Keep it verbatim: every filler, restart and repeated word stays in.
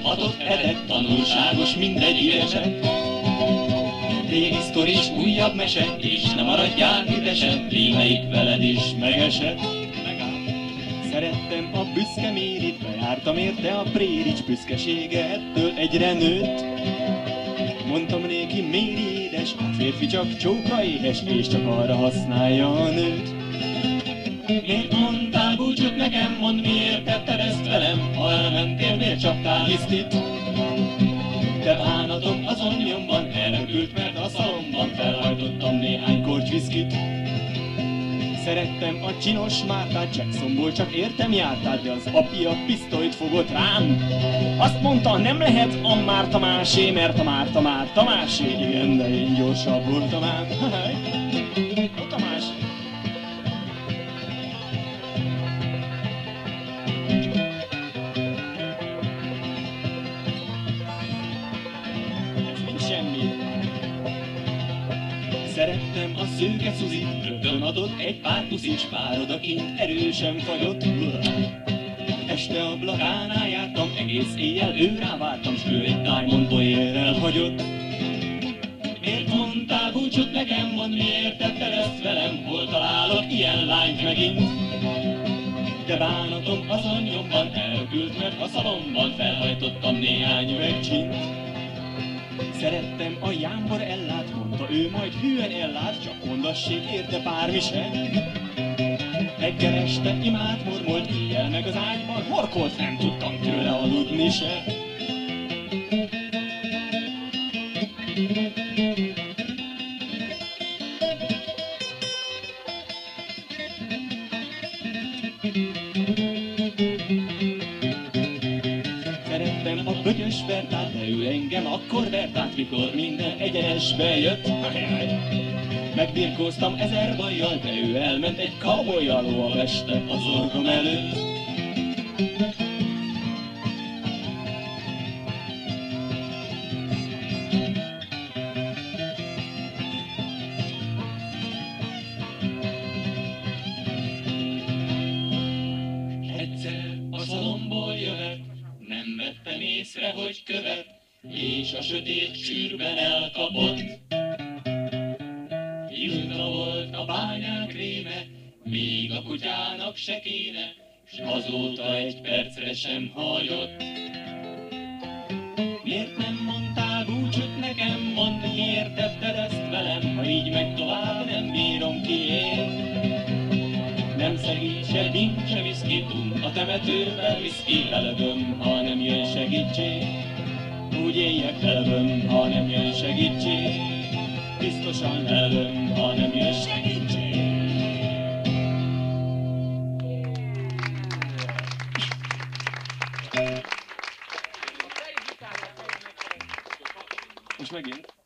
hatott hetet, tanulságos mindegy ügyesek. Régi sztoris, újabb mese, és nem maradjál hidesen, rímeik veled is megesett. Szerettem a büszke Mérit, bejártam érte a Prérics, büszkesége ettől egyre nőtt. Mondtam néki, Méri édes, a férfi csak csókra éhes, és csak arra használja a nőt. Miért mondtál búcsút nekem, mondd, miért tetted ezt velem, arra mentél, miért csaptál hisztit? De bánatom azon nyomban elrepült, mert a szalomban felhajtottam néhány korty viszkit. Szerettem a csinos Mártát, Jacksonból csak értem jártál, de az apja pisztolyt fogott rám. Azt mondta, nem lehet a Márta másé, mert a Márta Márta másé. Igen, de én gyorsabb voltam ám. Ott a másé. Ez mind semmi. Szerettem a szőke Szuzit, rögtön adott egy pár puszis, pár odakint erősen fagyott. Este a blakánál jártam, egész éjjel őrá vártam, s ő egy Diamond Boyer-rel hagyott. Miért mondtál búcsút nekem, mondd, miért tetted ezt velem, hol találok ilyen lányt megint? De bánatom azon nyomban elkült, mert a szalomban felhajtottam néhány üvegcsint. Szerettem a Jámbor Ellát, mondta ő, majd hűen ellát, csak mondassék érte bármi se. Reggel este imát mormolt, éjjel meg az ágyban horkolt, nem tudtam tőle aludni se. Szerettem a Bögyös Bertát, de ő engem akkor vert át, mikor minden egyenesbe jött. Megbirkóztam ezer bajjal, de ő elment egy cowboyjal, lóa veste az orrom előtt. Egyszer a szalomból jövet, nem vettem észre, hogy követ, és a sötét sűrben elkapott. Ilda volt a bányák réme, még a kutyának se kéne, s azóta egy percre sem hagyott. Miért nem mondtál búcsút nekem, mondd, miért tetted ezt velem, ha így meg tovább nem bírom ki én. Nem segítse, nincse viszki, tum, a temetőben viszki, lelövöm, ha nem jön segítség. Úgy éljek, lelövöm, ha nem jön segítség. Biztosan lelövöm, ha nem jön segítség. Most megint.